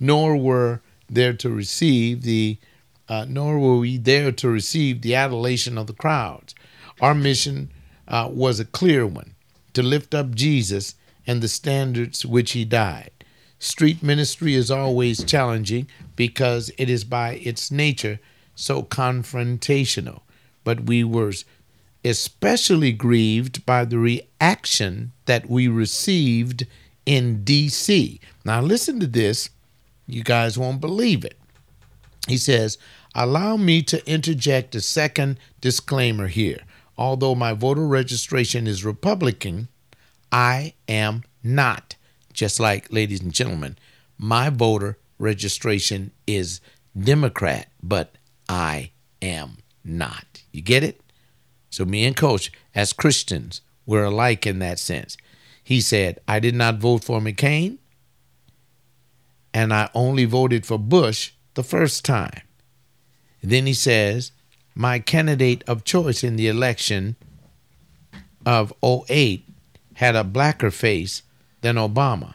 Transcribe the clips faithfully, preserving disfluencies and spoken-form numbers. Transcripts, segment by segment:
nor were there to receive the, uh, nor were we there to receive the adulation of the crowds. Our mission uh, was a clear one: to lift up Jesus and the standards which he died. Street ministry is always challenging because it is by its nature so confrontational. But we were especially grieved by the reaction that we received in D C. Now listen to this. You guys won't believe it. He says, allow me to interject a second disclaimer here. Although my voter registration is Republican, I am not. Just like, ladies and gentlemen, my voter registration is Democrat, but I am not. You get it? So me and Coach, as Christians, we're alike in that sense. He said, I did not vote for McCain, and I only voted for Bush the first time. Then he says, my candidate of choice in the election of oh eight had a blacker face than Obama.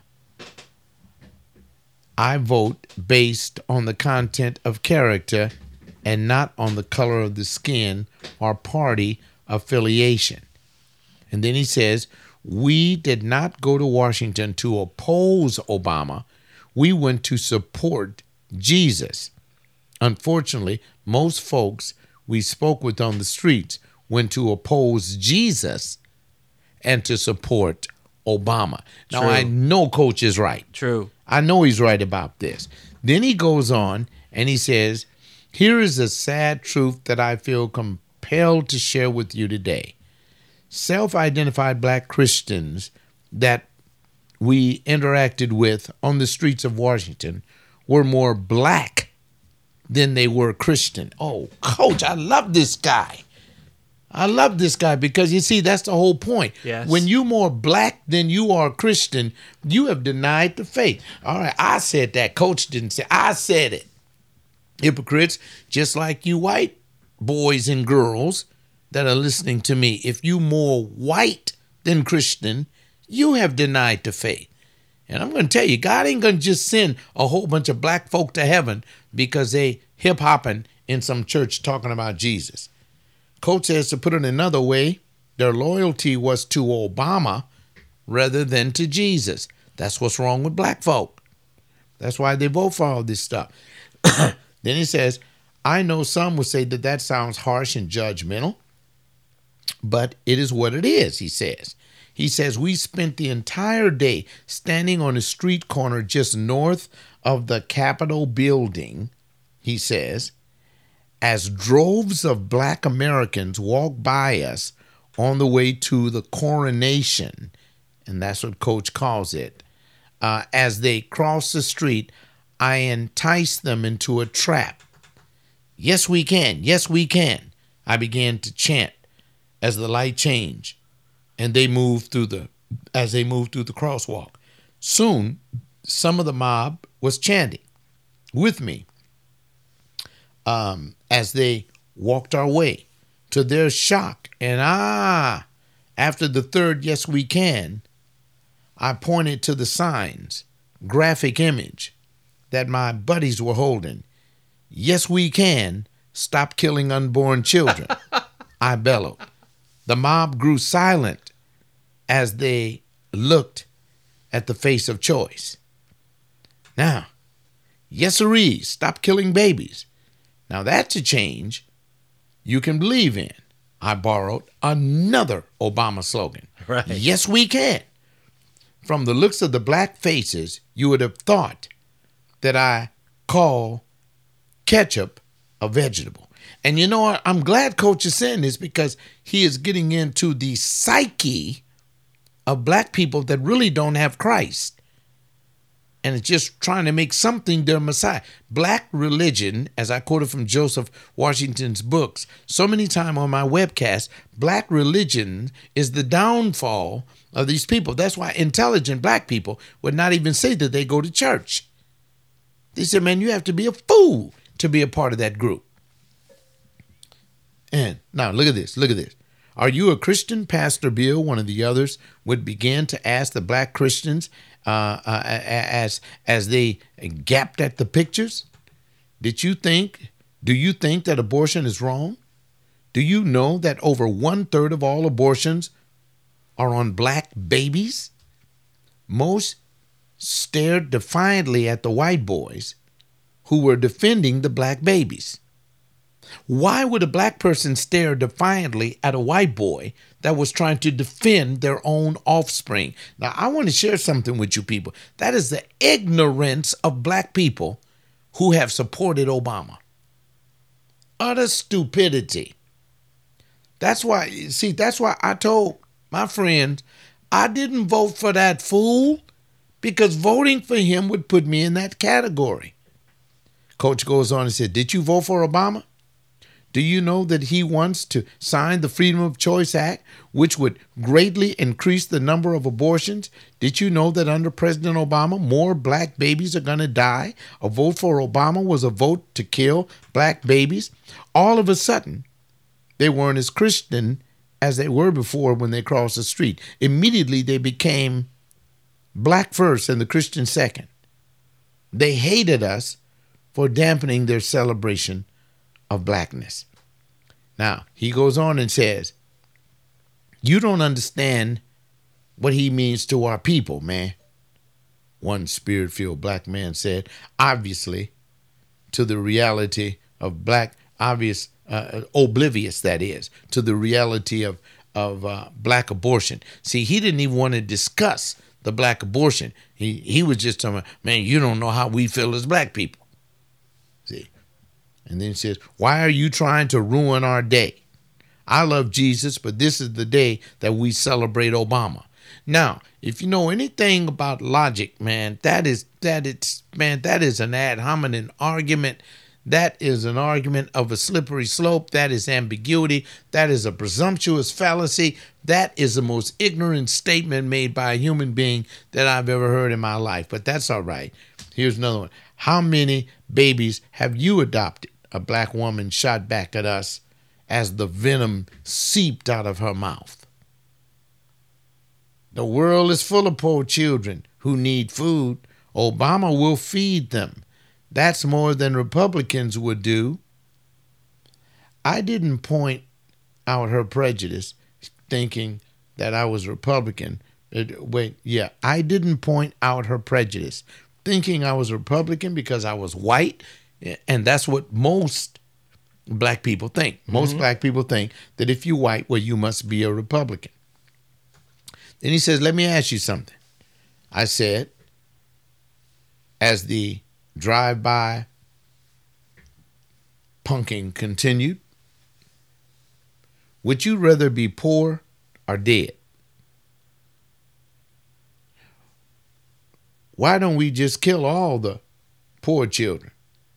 I vote based on the content of character and not on the color of the skin or party affiliation. And then he says, we did not go to Washington to oppose Obama. We went to support Jesus. Unfortunately, most folks we spoke with on the streets went to oppose Jesus and to support Obama. Now, True. I know Coach is right. True. I know he's right about this. Then he goes on and he says, here is a sad truth that I feel compelled to share with you today. Self-identified black Christians that we interacted with on the streets of Washington were more black than they were Christian. Oh, Coach, I love this guy. I love this guy because, you see, that's the whole point. Yes. When you're more black than you are Christian, you have denied the faith. All right, I said that. Coach didn't say. I said it. Hypocrites, just like you white boys and girls that are listening to me, if you more white than Christian, you have denied the faith. And I'm going to tell you, God ain't going to just send a whole bunch of black folk to heaven because they hip-hopping in some church talking about Jesus. Coach says, to put it another way, their loyalty was to Obama rather than to Jesus. That's what's wrong with black folk. That's why they vote for all this stuff. Then he says, I know some would say that that sounds harsh and judgmental, but it is what it is, he says. He says, we spent the entire day standing on a street corner just north of the Capitol building, he says, as droves of black Americans walked by us on the way to the coronation, and that's what Coach calls it. Uh, as they crossed the street, I enticed them into a trap. Yes, we can. Yes, we can. I began to chant as the light changed, and they moved through the, as they moved through the crosswalk. Soon, some of the mob was chanting with me um, as they walked our way. To their shock, and ah, after the third yes, we can, I pointed to the signs, graphic image, that my buddies were holding. Yes, we can. Stop killing unborn children. I bellowed. The mob grew silent as they looked at the face of choice. Now, yes, sirree, stop killing babies. Now that's a change you can believe in. I borrowed another Obama slogan. Right. Yes, we can. From the looks of the black faces, you would have thought that I call ketchup a vegetable. And you know what? I'm glad Coach is saying this because he is getting into the psyche of black people that really don't have Christ. And it's just trying to make something their Messiah. Black religion, as I quoted from Joseph Washington's books so many times on my webcast, black religion is the downfall of these people. That's why intelligent black people would not even say that they go to church. They said, man, you have to be a fool to be a part of that group. And now look at this, look at this. Are you a Christian? Pastor Bill, one of the others, would begin to ask the black Christians uh, uh, as as they gapped at the pictures? Did you think? Do you think that abortion is wrong? Do you know that over one third of all abortions are on black babies? Most stared defiantly at the white boys who were defending the black babies. Why would a black person stare defiantly at a white boy that was trying to defend their own offspring? Now, I want to share something with you people. That is the ignorance of black people who have supported Obama. Utter stupidity. That's why, see, that's why I told my friends I didn't vote for that fool, because voting for him would put me in that category. Coach goes on and said, did you vote for Obama? Do you know that he wants to sign the Freedom of Choice Act, which would greatly increase the number of abortions? Did you know that under President Obama, more black babies are going to die? A vote for Obama was a vote to kill black babies. All of a sudden, they weren't as Christian as they were before when they crossed the street. Immediately, they became black first and the Christian second. They hated us for dampening their celebration of blackness. Now, he goes on and says, you don't understand what he means to our people, man. One spirit-filled black man said, obviously, to the reality of black, obvious, uh, oblivious, that is, to the reality of, of uh, black abortion. See, he didn't even want to discuss the black abortion. He, he was just talking about, man, you don't know how we feel as black people. See? And then he says, why are you trying to ruin our day? I love Jesus, but this is the day that we celebrate Obama. Now, if you know anything about logic, man, that is that it's man, that is an ad hominem argument. That is an argument of a slippery slope. That is ambiguity. That is a presumptuous fallacy. That is the most ignorant statement made by a human being that I've ever heard in my life. But that's all right. Here's another one. How many babies have you adopted? A black woman shot back at us as the venom seeped out of her mouth. The world is full of poor children who need food. Obama will feed them. That's more than Republicans would do. I didn't point out her prejudice, thinking that I was Republican. Wait, yeah, I didn't point out her prejudice, thinking I was Republican because I was white. And that's what most black people think. Most mm-hmm. black people think that if you're white, well, you must be a Republican. Then he says, let me ask you something. I said, as the drive-by punking continued, would you rather be poor or dead? Why don't we just kill all the poor children?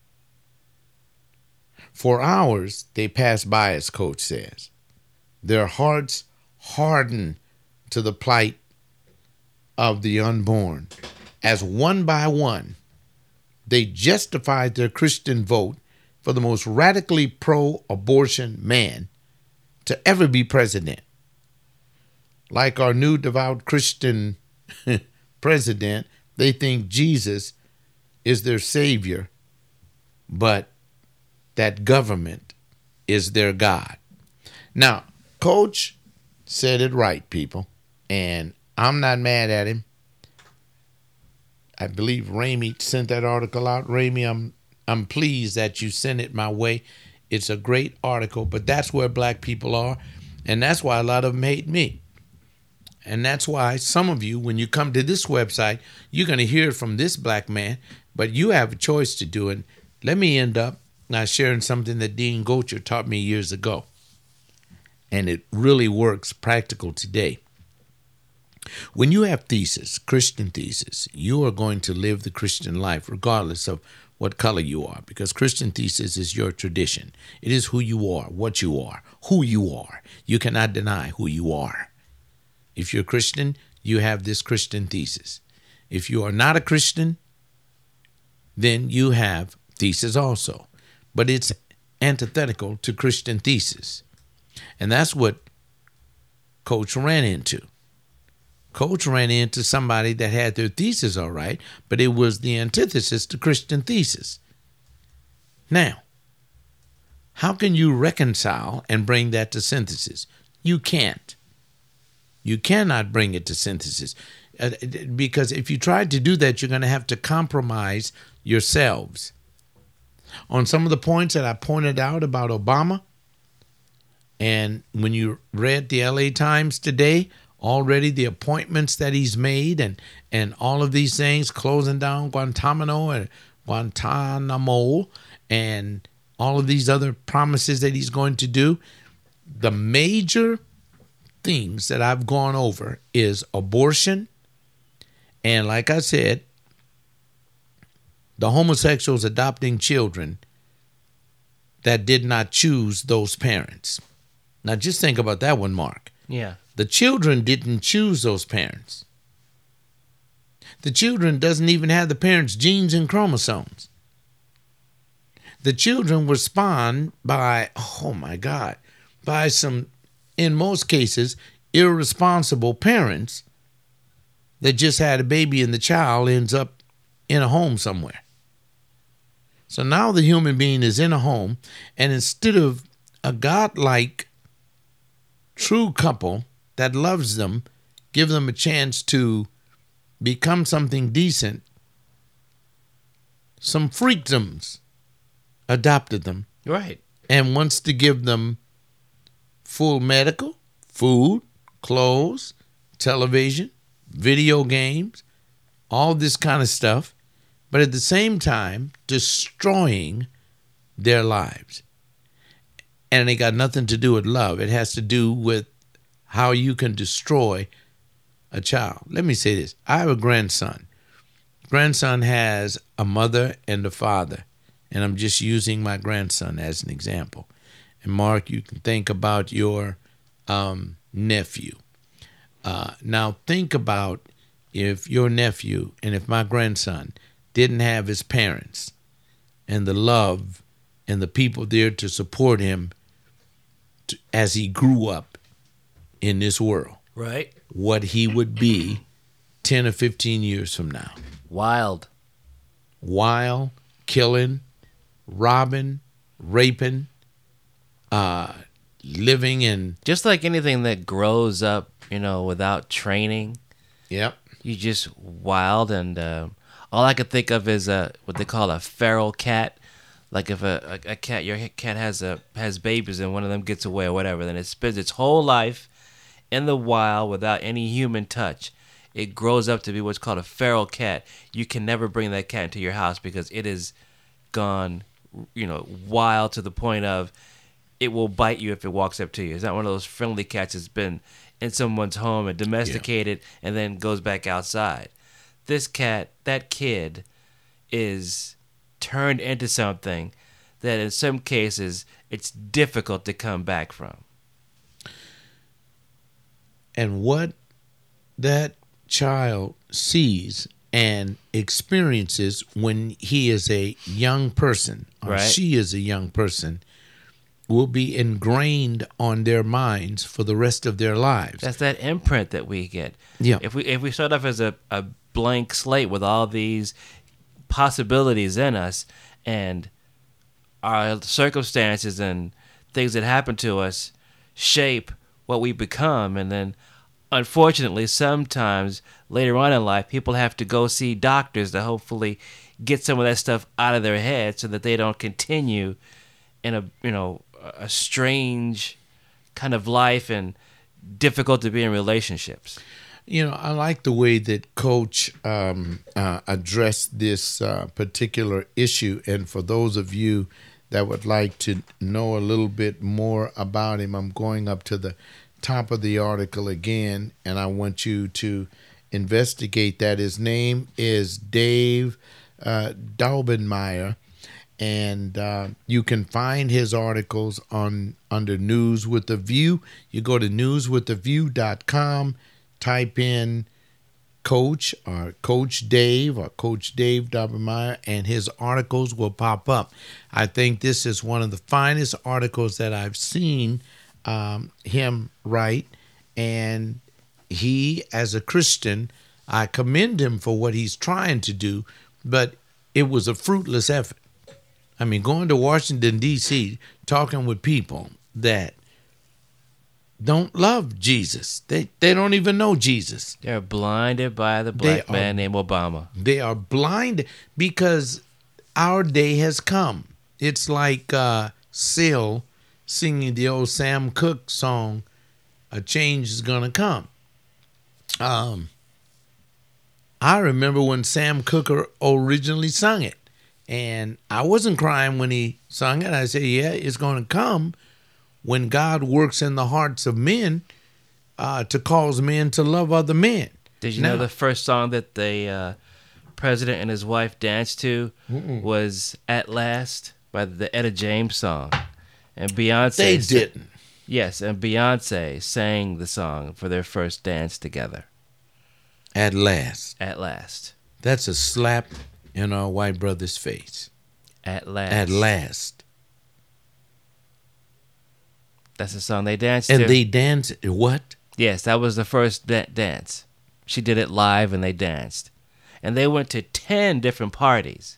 For hours, they passed by, as Coach says. Their hearts hardened to the plight of the unborn. As one by one, they justified their Christian vote for the most radically pro-abortion man to ever be president. Like our new devout Christian president, they think Jesus is their savior, but that government is their God. Now, Coach said it right, people, and I'm not mad at him. I believe Ramey sent that article out. Ramey, I'm I'm pleased that you sent it my way. It's a great article, but that's where black people are, and that's why a lot of them hate me. And that's why some of you, when you come to this website, you're going to hear from this black man, but you have a choice to do it. Let me end up now sharing something that Dean Gocher taught me years ago, and it really works practical today. When you have thesis, Christian thesis, you are going to live the Christian life regardless of what color you are, because Christian thesis is your tradition. It is who you are, what you are, who you are. You cannot deny who you are. If you're a Christian, you have this Christian thesis. If you are not a Christian, then you have thesis also. But it's antithetical to Christian thesis. And that's what Coach ran into. Coach ran into somebody that had their thesis all right, but it was the antithesis to Christian thesis. Now, how can you reconcile and bring that to synthesis? You can't. You cannot bring it to synthesis. Uh, because if you try to do that, you're going to have to compromise yourselves. On some of the points that I pointed out about Obama, and when you read the L A Times today, already the appointments that he's made and, and all of these things, closing down Guantanamo and Guantanamo and all of these other promises that he's going to do, the major things that I've gone over is abortion. And like I said, the homosexuals adopting children that did not choose those parents. Now just think about that one, Mark. Yeah. The children didn't choose those parents. The children doesn't even have the parents' genes and chromosomes. The children were spawned by, oh my God, by some, in most cases, irresponsible parents that just had a baby and the child ends up in a home somewhere. So now the human being is in a home, and instead of a godlike, true couple that loves them, give them a chance to become something decent, some freakdoms adopted them. Right. And wants to give them full medical, food, clothes, television, video games, all this kind of stuff, but at the same time destroying their lives. And it got nothing to do with love. It has to do with how you can destroy a child. Let me say this. I have a grandson. Grandson has a mother and a father. And I'm just using my grandson as an example. And Mark, you can think about your um, nephew. Uh, now think about if your nephew and if my grandson didn't have his parents and the love and the people there to support him to, as he grew up in this world. Right. What he would be ten or fifteen years from now. Wild. Wild, killing, robbing, raping, uh, living in... Just like anything that grows up, you know, without training. Yep. You just wild, and uh, all I could think of is a, what they call a feral cat. Like if a, a, a cat, your cat has a has babies and one of them gets away or whatever, then it spends its whole life in the wild without any human touch. It grows up to be what's called a feral cat. You can never bring that cat into your house because it is gone, you know, wild to the point of it will bite you if it walks up to you. It's not one of those friendly cats that's been in someone's home and domesticated yeah. and then goes back outside. This cat, that kid, is turned into something that in some cases it's difficult to come back from. And what that child sees and experiences when he is a young person or right. she is a young person will be ingrained on their minds for the rest of their lives. That's that imprint that we get. Yeah. If we if we start off as a, a blank slate with all these possibilities in us and our circumstances and things that happen to us shape what we become, and then unfortunately sometimes later on in life people have to go see doctors to hopefully get some of that stuff out of their head so that they don't continue in a you know a strange kind of life and difficult to be in relationships. You know, I like the way that Coach um, uh, addressed this uh, particular issue. And for those of you that would like to know a little bit more about him, I'm going up to the top of the article again, and I want you to investigate that. His name is Dave uh, Daubenmire, and uh, you can find his articles on under News with the View. You go to news with the view dot com, type in Coach or Coach Dave or Coach Dave Daubenmire, and his articles will pop up. I think this is one of the finest articles that I've seen um, him write, and he, as a Christian, I commend him for what he's trying to do, but it was a fruitless effort. I mean, going to Washington, D C, talking with people that don't love Jesus. They they don't even know Jesus. They're blinded by the black They man are- named Obama. They are blind because our day has come. It's like uh, Seal singing the old Sam Cooke song, "A Change Is Gonna Come." Um, I remember when Sam Cooke originally sung it, and I wasn't crying when he sung it. I said, "Yeah, it's gonna come when God works in the hearts of men uh, to cause men to love other men." Did you Now- know the first song that the uh, president and his wife danced to was "At Last" by the Etta James song, and Beyonce. They s- didn't. Yes, and Beyonce sang the song for their first dance together. At last. At last, That's a slap in our white brother's face. at last, At last. That's the song they danced And to. they dance. What? Yes, that was the first da- dance. She did it live, and they danced, and they went to ten different parties.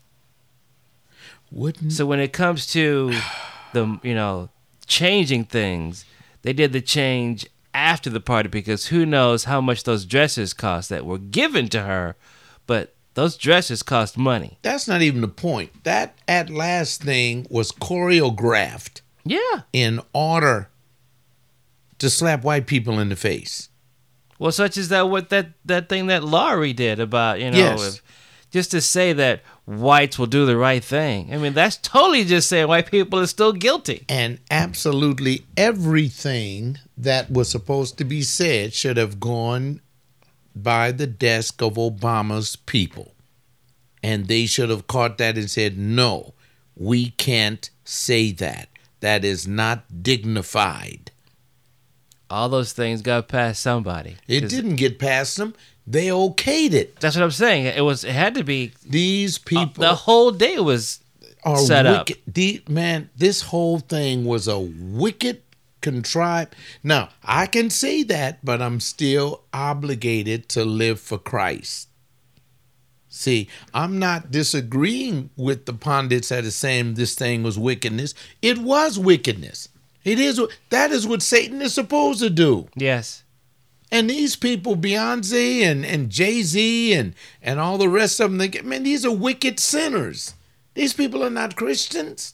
Wouldn't So when it comes to the, you know, changing things, they did the change after the party because who knows how much those dresses cost that were given to her, but those dresses cost money. that's not even the point. That at last thing was choreographed Yeah. in order to slap white people in the face. Well, such as that what that that thing that Laurie did about, you know, Yes. if, just to say that whites will do the right thing. I mean, that's totally just saying white people are still guilty. And absolutely everything that was supposed to be said should have gone by the desk of Obama's people. And they should have caught that and said, no, we can't say that. That is not dignified. All those things got past somebody. It 'Cause didn't get past them. They okayed it. That's what I'm saying. It was. It had to be. These people The whole day was are set up. wicked. The, man, this whole thing was a wicked, contrived. Now, I can say that, but I'm still obligated to live for Christ. See, I'm not disagreeing with the pundits that are saying this thing was wickedness. It was wickedness. It is. That is what Satan is supposed to do. Yes. And these people, Beyonce and, and Jay-Z and, and all the rest of them, they get, man, these are wicked sinners. These people are not Christians.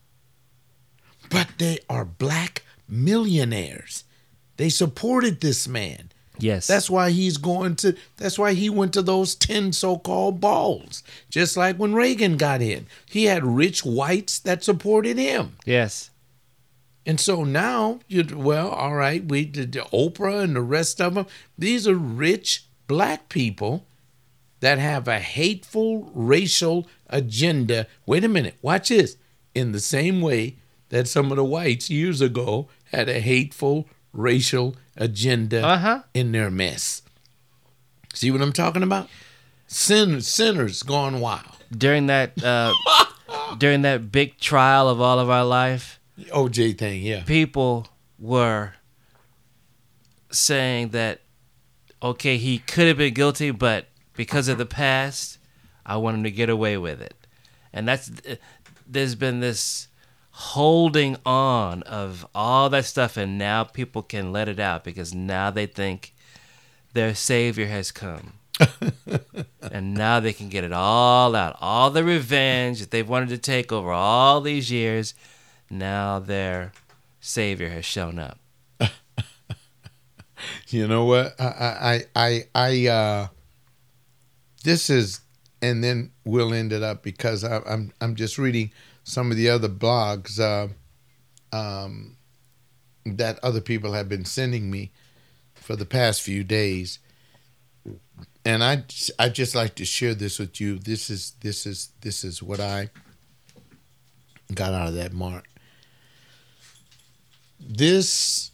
But they are black millionaires. They supported this man. Yes. That's why he's going to, that's why he went to those ten so-called balls. Just like when Reagan got in. He had rich whites that supported him. yes. And so now, you well, all right, we did Oprah and the rest of them. These are rich black people that have a hateful racial agenda. Wait a minute, watch this. In the same way that some of the whites years ago had a hateful racial agenda Uh-huh. in their mess. See what I'm talking about? Sin, sinners gone wild. During that uh, during that big trial of all of our life, O J thing, yeah. people were saying that okay, he could have been guilty, but because of the past, I want him to get away with it. And that's there's been this holding on of all that stuff, and now people can let it out because now they think their savior has come. And now they can get it all out. All the revenge that they've wanted to take over all these years, now their savior has shown up. You know what? I, I, I, I, uh, this is, and then we'll end it up because I, I'm, I'm just reading some of the other blogs uh, um, that other people have been sending me for the past few days, and I, I just like to share this with you. This is, this is, this is what I got out of that, Mark. This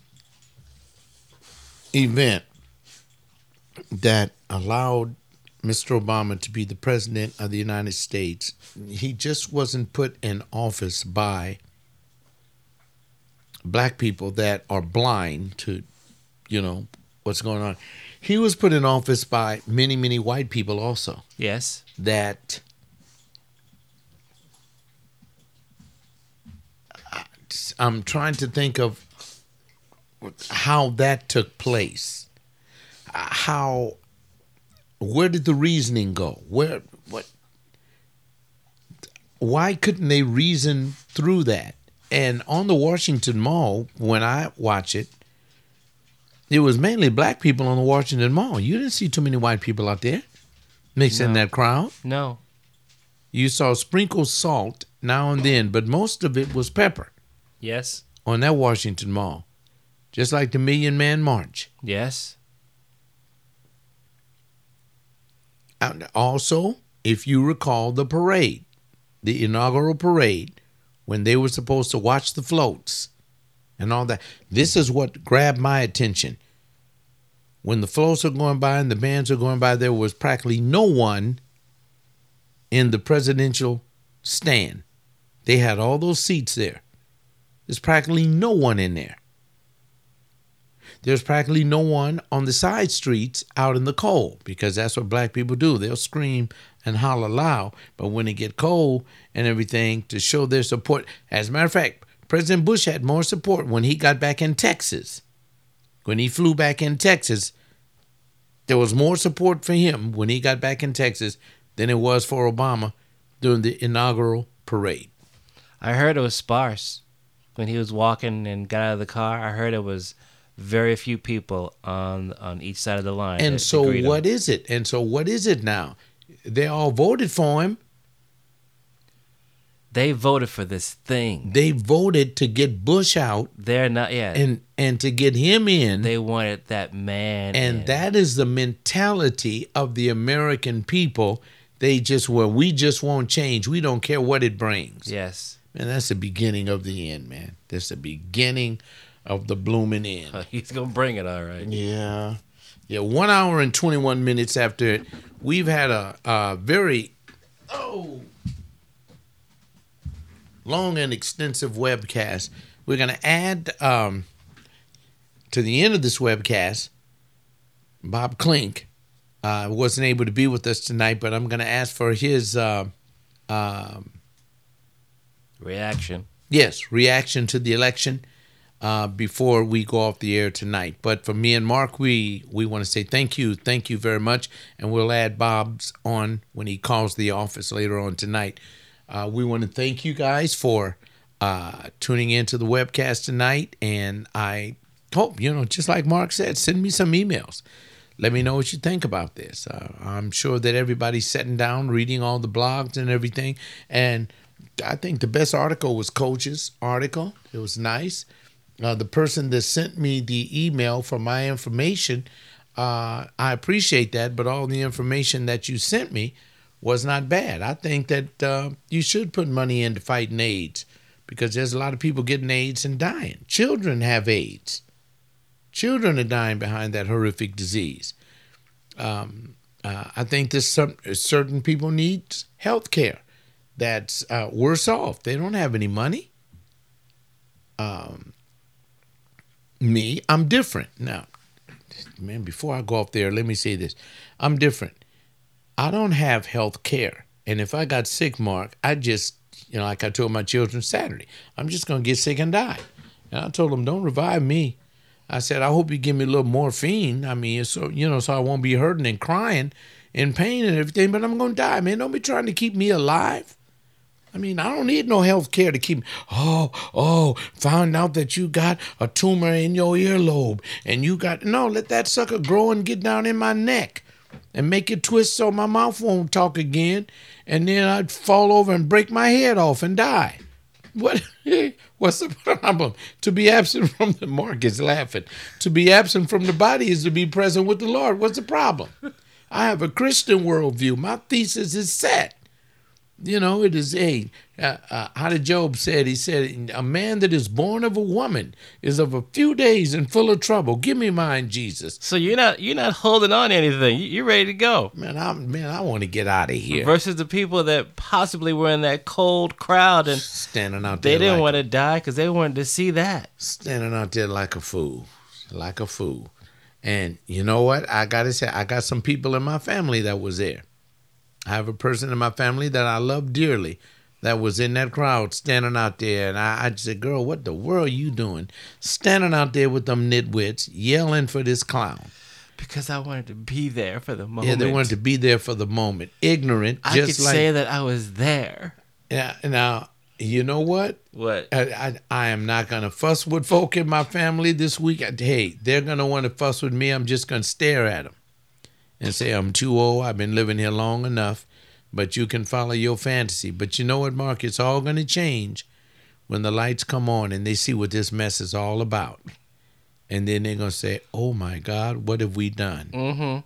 event that allowed Mister Obama to be the president of the United States, he just wasn't put in office by black people that are blind to, you know, what's going on. He was put in office by many, many white people also. Yes. That I'm trying to think of how that took place. How, where did the reasoning go? Where, what, why couldn't they reason through that? And on the Washington Mall, when I watch it, it was mainly black people on the Washington Mall. You didn't see too many white people out there mixing in No. that crowd. No. You saw sprinkled salt now and then, but most of it was pepper Yes. on that Washington Mall. Just like the Million Man March. Yes. And also, if you recall the parade, the inaugural parade, when they were supposed to watch the floats and all that, this is what grabbed my attention. When the floats are going by and the bands are going by, there was practically no one in the presidential stand. They had all those seats there. There's practically no one in there. There's practically no one on the side streets out in the cold, because that's what black people do. They'll scream and holler loud, but when it get cold and everything, to show their support. As a matter of fact, President Bush had more support when he got back in Texas. When he flew back in Texas, there was more support for him when he got back in Texas than it was for Obama during the inaugural parade. I heard it was sparse when he was walking and got out of the car. I heard it was very few people on on each side of the line. And to- to so greet him. what is it? And so what is it now? They all voted for him. They voted for this thing. They voted to get Bush out They're not. Yeah. and and to get him in. they wanted that man. And in. that is the mentality of the American people. They just, well, we just won't change. We don't care what it brings. Yes. And that's the beginning of the end, man. That's the beginning of the blooming end. He's gonna bring it, all right. Yeah. Yeah, one hour and twenty-one minutes after it, we've had a, a very, oh, long and extensive webcast. We're going to add um, to the end of this webcast, Bob Klink uh, wasn't able to be with us tonight, but I'm going to ask for his, uh, um, Reaction. yes, reaction to the election uh, before we go off the air tonight. But for me and Mark, we, we want to say thank you. Thank you very much. And we'll add Bob's on when he calls the office later on tonight. Uh, we want to thank you guys for uh, tuning into the webcast tonight. And I hope, you know, just like Mark said, send me some emails. Let me know what you think about this. Uh, I'm sure that everybody's sitting down, reading all the blogs and everything. And I think the best article was Coach's article. It was nice. Uh, the person that sent me the email for my information, uh, I appreciate that, but all the information that you sent me was not bad. I think that uh, you should put money into fighting AIDS, because there's a lot of people getting AIDS and dying. Children have AIDS. Children are dying behind that horrific disease. Um, uh, I think there's some certain people need health care that's uh, worse off. They don't have any money. Um, me, I'm different. Now, man, before I go off there, let me say this. I'm different. I don't have health care. And if I got sick, Mark, I just, you know, like I told my children Saturday, I'm just going to get sick and die. And I told them, don't revive me. I said, I hope you give me a little morphine. I mean, so, you know, so I won't be hurting and crying in pain and everything, but I'm going to die, man. Don't be trying to keep me alive. I mean, I don't need no health care to keep, oh, oh, found out that you got a tumor in your earlobe and you got, no, let that sucker grow and get down in my neck and make it twist so my mouth won't talk again, and then I'd fall over and break my head off and die. What? What's the problem? To be absent from the, Mark is laughing. To be absent from the body is to be present with the Lord. What's the problem? I have a Christian worldview. My thesis is set. You know, it is a, uh, uh, how did Job say it? He said, a man that is born of a woman is of a few days and full of trouble. Give me mine, Jesus. So you're not you're not holding on to anything. You- You're ready to go. Man, I man, I want to get out of here. Versus the people that possibly were in that cold crowd and Standing out they there didn't like, want to die because they wanted to see that. standing out there like a fool, like a fool. And you know what? I got to say, I got some people in my family that was there. I have a person in my family that I love dearly that was in that crowd standing out there. And I, I just said, girl, what the world are you doing? Standing out there with them nitwits yelling for this clown. Because I wanted to be there for the moment. Yeah, they wanted to be there for the moment. Ignorant. I just could like, say that I was there. Yeah. Now, you know what? What? I, I, I am not going to fuss with folk in my family this week. Hey, they're going to want to fuss with me. I'm just going to stare at them and say, I'm too old. I've been living here long enough. But you can follow your fantasy. But you know what, Mark? It's all going to change when the lights come on and they see what this mess is all about. And then they're going to say, oh, my God, what have we done? Mm-hmm.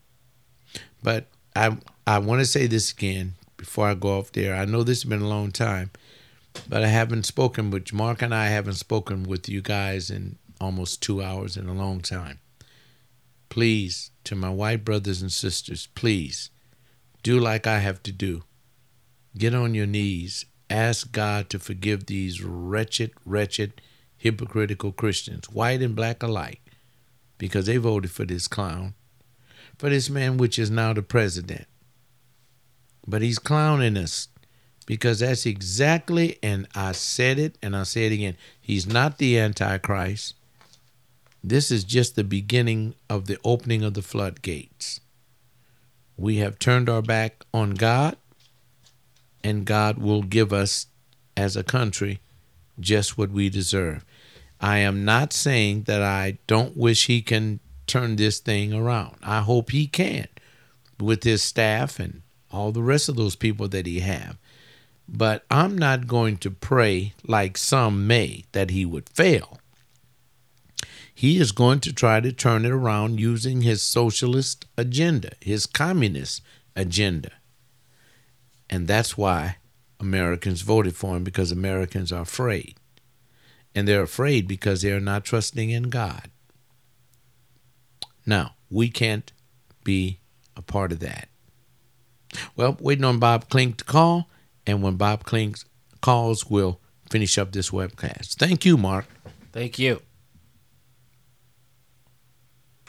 But I I want to say this again before I go off there. I know this has been a long time, but I haven't spoken with Mark and I haven't spoken with you guys in almost two hours in a long time. Please, to my white brothers and sisters, please do like I have to do. Get on your knees. Ask God to forgive these wretched, wretched, hypocritical Christians, white and black alike, because they voted for this clown, for this man which is now the president. But he's clowning us because that's exactly, and I said it and I'll say it again, he's not the Antichrist. This is just the beginning of the opening of the floodgates. We have turned our back on God, and God will give us, as a country, just what we deserve. I am not saying that I don't wish he can turn this thing around. I hope he can with his staff and all the rest of those people that he have. But I'm not going to pray like some may that he would fail. He is going to try to turn it around using his socialist agenda, his communist agenda. And that's why Americans voted for him, because Americans are afraid. And they're afraid because they're not trusting in God. Now, we can't be a part of that. Well, waiting on Bob Klink to call, and when Bob Klink calls, we'll finish up this webcast. Thank you, Mark. Thank you.